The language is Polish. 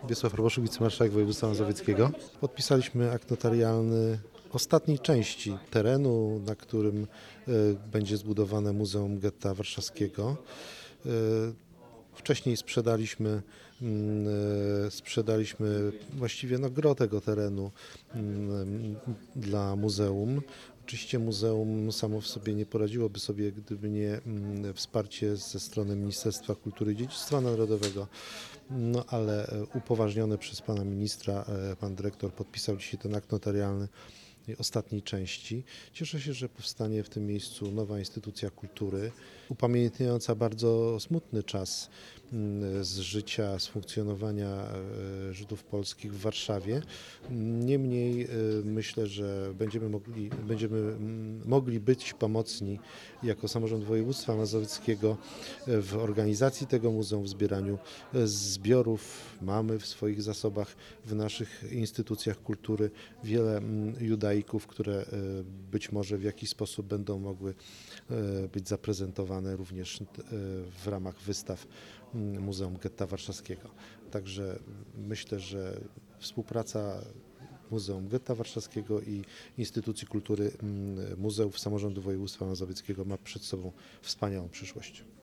Wiesław Roboszuk, wicemarszałek województwa mazowieckiego. Podpisaliśmy akt notarialny ostatniej części terenu, na którym będzie zbudowane Muzeum Getta Warszawskiego. Wcześniej sprzedaliśmy właściwie gros tego terenu dla muzeum. Oczywiście muzeum samo w sobie nie poradziłoby sobie, gdyby nie wsparcie ze strony Ministerstwa Kultury i Dziedzictwa Narodowego, ale upoważniony przez pana ministra, pan dyrektor podpisał dzisiaj ten akt notarialny ostatniej części. Cieszę się, że powstanie w tym miejscu nowa instytucja kultury, upamiętniająca bardzo smutny czas z życia, z funkcjonowania Żydów polskich w Warszawie. Niemniej myślę, że będziemy mogli być pomocni jako samorząd województwa mazowieckiego w organizacji tego muzeum, w zbieraniu zbiorów. Mamy w swoich zasobach, w naszych instytucjach kultury wiele judaików, które być może w jakiś sposób będą mogły być zaprezentowane również w ramach wystaw Muzeum Getta Warszawskiego. Także myślę, że współpraca Muzeum Getta Warszawskiego i Instytucji Kultury Muzeów Samorządu Województwa Mazowieckiego ma przed sobą wspaniałą przyszłość.